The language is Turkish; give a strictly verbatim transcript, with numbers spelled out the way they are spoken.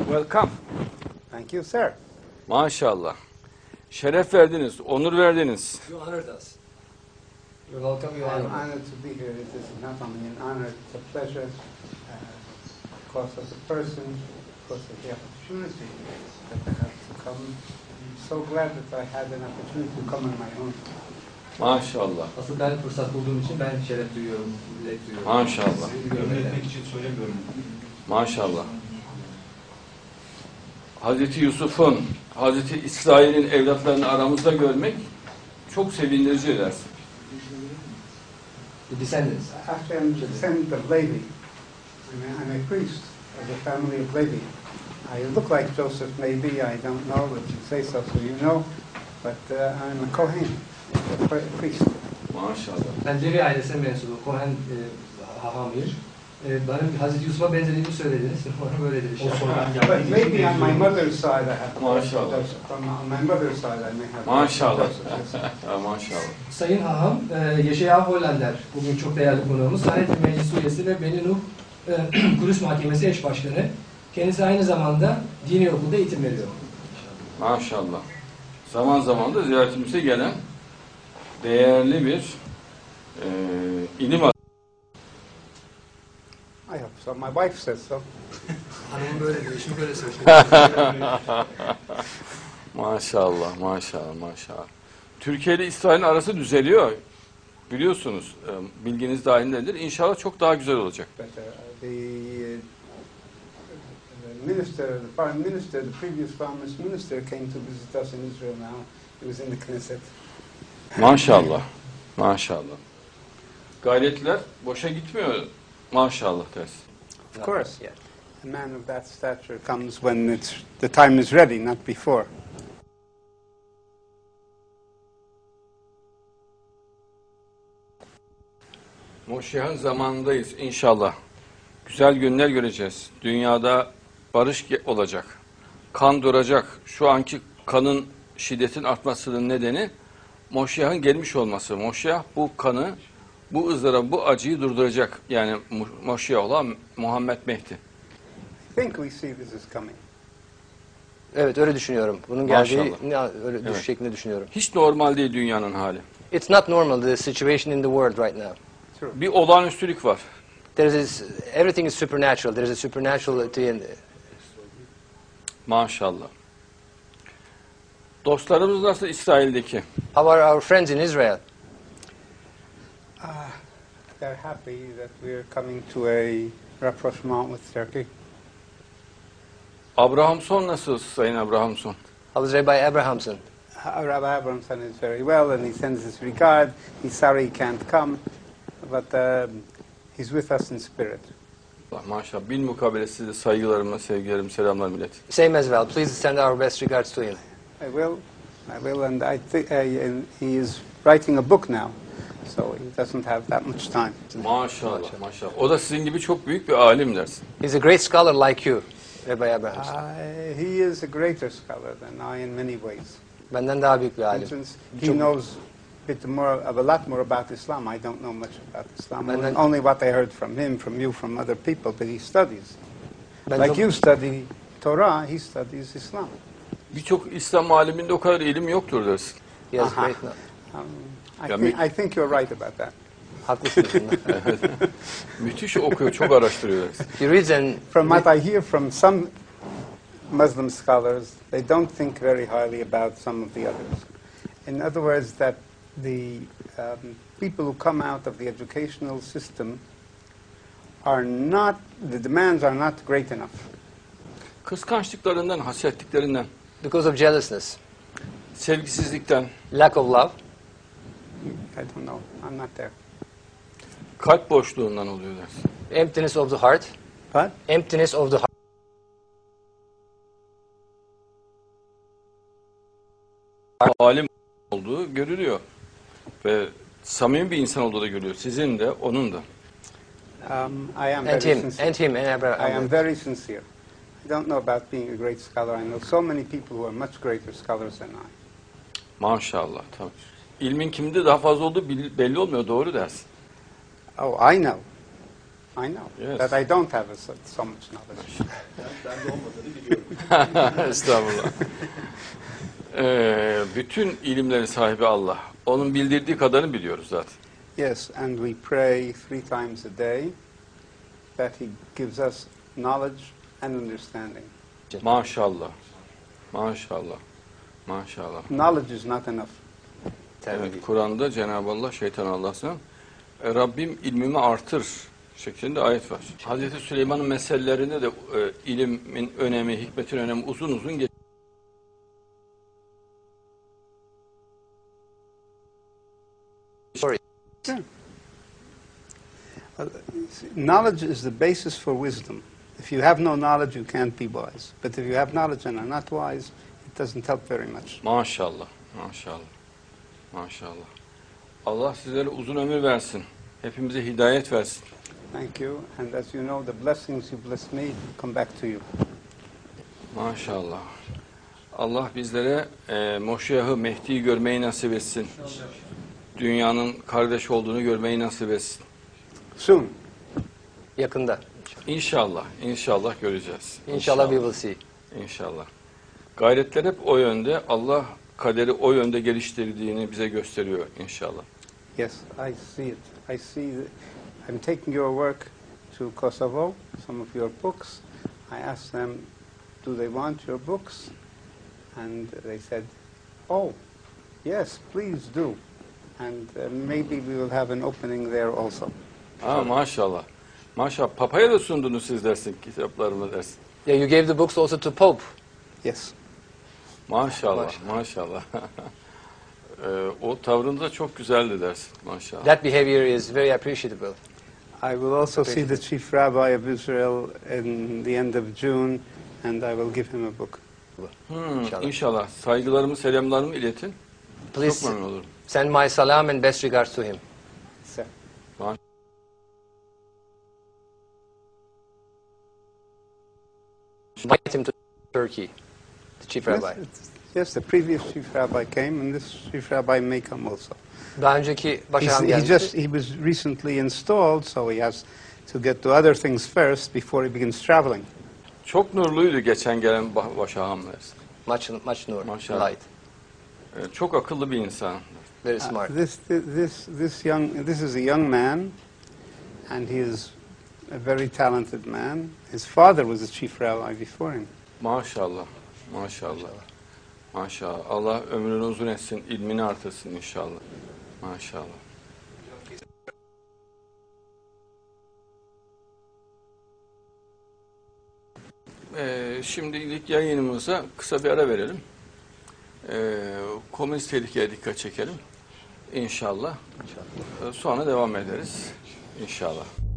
Welcome. Thank you, sir. Maşallah. Şeref verdiniz, onur verdiniz. You honored us. You're welcome, you I'm honored us. honored to be here. This is not only an honor, it's a pleasure. Uh, because of the person, because of the opportunity that I have to come. I'm so glad that I had an opportunity to come on my own. Maşallah. Asıl ben fırsat bulduğum için ben şeref duyuyorum, dilek duyuyorum. Maşallah. Sizi görmeden. Etmek için söylemiyorum. Maşallah. Hazreti Yusuf'un, Hazreti İsrail'in evlatlarını aramızda görmek çok sevindirici edersin. The descendants. Actually, I'm the descendant of Levi. I'm a, I'm a priest of the family of Levi. I look like Joseph, maybe. I don't know, but you say so, so you know. But uh, I'm a Kohen, a priest. Maşallah. Ben Levi ailesine mensubu, Kohen e, hahamıyım. E, benim Hazreti Yusuf'a benzediğimi söylediniz. Ona böyle dedi. O sorudan But geldiği maybe on my mother's side I have Maşallah. Joseph. From on my mother's side I may have Maşallah. Joseph. Yes. Ya maşallah. Sayın Haham, e, Yaşaya Hollander, bugün çok değerli konuğumuz. Sanet Meclis üyesi ve Beni Nuh e, Kudüs Mahkemesi eş başkanı. Kendisi aynı zamanda dini okulda eğitim veriyor. Maşallah. Zaman zaman da ziyaretimize gelen değerli bir e, ilim adamı. I hope so. My wife says so. Hanımım böyle diyor, şimdi böyle söylüyor. Maşallah, maşallah, maşallah. Türkiye ile İsrail'in arası düzeliyor. Biliyorsunuz, e, bilginiz dahilindedir. İnşallah çok daha güzel olacak. But uh, the, uh, the minister, the foreign minister, the previous foreign minister came to visit us in Israel now. He was in the Knesset. Maşallah, maşallah. Gayretler boşa gitmiyor. Maşallah dersin. Of course, a man of that stature comes when it's, the time is ready, not before. Moşih'in zamanındayız inşallah. Güzel günler göreceğiz. Dünyada barış olacak. Kan duracak. Şu anki kanın şiddetin artmasının nedeni Moşih'in gelmiş olması. Moşih bu kanı, bu ızdırabı, bu acıyı durduracak. Yani Moşih olan Muhammed Mehdi. I think we see this is coming. Evet, öyle düşünüyorum. Bunun geldiği Maşallah. öyle Evet. düş şeklinde düşünüyorum. Hiç normal değil dünyanın hali. It's not normal, the situation in the world right now. True. Bir olağanüstülük var. There is everything is supernatural. There is a supernaturality in Maşallah. Dostlarımız nasıl İsrail'deki? How are our friends in Israel? Uh, they're happy that we're coming to a rapprochement with Turkey. Abrahamson nasıl Sayın Abrahamson? How is Rabbi Abrahamson? Uh, Rabbi Abramson is very well, and he sends his regard. He's sorry he can't come, but um, he's with us in spirit. Maşallah. Bil mukabele size saygılarımla, sevgilerim, selamlar millet. Same as well. Please send our best regards to him. I will, I will, and I think uh, and he is writing a book now, so he doesn't have that much time. Maşallah, maşallah. O da sizin gibi çok büyük bir alim dersin. He's a great scholar like you, Rabbi Abrahamson. Uh, he is a greater scholar than I in many ways. Benden daha büyük bir For alim. instance, he Çok- knows a bit more, of a lot more about Islam. I don't know much about Islam. And then- Only what I heard from him, from you, from other people, but he studies. Ben Like çok- you study Torah, he studies Islam. Birçok İslam aliminde o kadar ilim yoktur dersin. He has Aha. great kno- Um, I, Yeah, think, me- I think you're right about that. Haklısınız bunda. Müthiş okuyor, çok araştırıyor dersin. He reads and From what I hear from some Muslim scholars, they don't think very highly about some of the others. In other words, that the um, people who come out of the educational system are not, the demands are not great enough. Kıskançlıklarından, hasetliklerinden, because of jealousness, sevgisizlikten, lack of love, I don't know. I'm not there. kalp boşluğundan oluyor dersin. emptiness of the heart, But emptiness of the heart. Alim olduğu görülüyor. Ve samimi bir insan olduğu da görülüyor. Sizin de, onun da. um, I am And very him, sincere. and him, and Abraham. I am very sincere. I don't know about being a great scholar. I know so many people who are much greater scholars than I. Maşallah. Tabii. İlmin kimde daha fazla olduğu bil- belli olmuyor. Doğru dersin. Oh, I know. I know Yes. that I don't have so, so much knowledge. Estağfurullah. Ee, bütün ilimlerin sahibi Allah. Onun bildirdiği kadarını biliyoruz zaten. Yes, and we pray three times a day that He gives us knowledge and understanding. Maşallah. Maşallah. Maşallah. Knowledge is not enough. Evet, Kur'an'da Cenab-ı Allah şeytan Allah'tan e, Rabbim ilmimi artır şeklinde ayet var. Hazreti Süleyman'ın meselelerinde de e, ilimin önemi, hikmetin önemi uzun uzun geçiyor. Sorry. Yeah. Uh, knowledge is the basis for wisdom. If you have no knowledge, you can't be wise. But if you have knowledge and are not wise, it doesn't help very much. Maşallah. Maşallah. Maşallah. Allah sizlere uzun ömür versin. Hepimize hidayet versin. Thank you. And as you know, the blessings you bless me come back to you. Maşallah. Allah bizlere e, Moşiyah'ı, Mehdi'yi görmeyi nasip etsin. Dünyanın kardeş olduğunu görmeyi nasip etsin. Soon. Yakında. İnşallah, inşallah göreceğiz. İnşallah we will see. İnşallah. Gayretler hep o yönde. Allah kaderi o yönde geliştirdiğini bize gösteriyor inşallah. Yes, I see it. I see that I'm taking your work to Kosovo, some of your books. I asked them, do they want your books? And they said, oh, yes, please do. And uh, maybe we will have an opening there also. Ha, maşallah. Maşallah. Papa'ya da sundunuz siz dersin, kitaplarımı dersin. Yeah, you gave the books also to Pope. Yes. Maşallah, maşallah. ee, o tavrında çok güzeldi dersin, maşallah. That behavior is very appreciable. I will also see the Chief Rabbi of Israel in the end of June, and I will give him a book. Hmm, İnşallah. inşallah. Saygılarımı, selamlarımı iletin. Please Çok memnun olurum. send my salam and best regards to him. So, Invite him to Turkey, the chief yes, rabbi. it's- yes, the previous Chief Rabbi came, and this Chief Rabbi may come also. Daha önceki He's, başağım he gelmişti. just he was recently installed, so he has to get to other things first before he begins traveling. Çok nurluydu geçen gelen ba- başağım dersin. Much, much nur, Maşallah. light, Ee, çok akıllı bir insan. very Uh, smart. this this this young this is a young man, and he is a very talented man. His father was a chief rabbi before him. Maşallah, maşallah. Maşallah. Allah ömrünü uzun etsin, ilmini artırsın inşallah. Maşallah. Ee, şimdilik yayınımıza kısa bir ara verelim. Ee, komünist tehlikeye dikkat çekelim. İnşallah. Ee, sonra devam ederiz. İnşallah.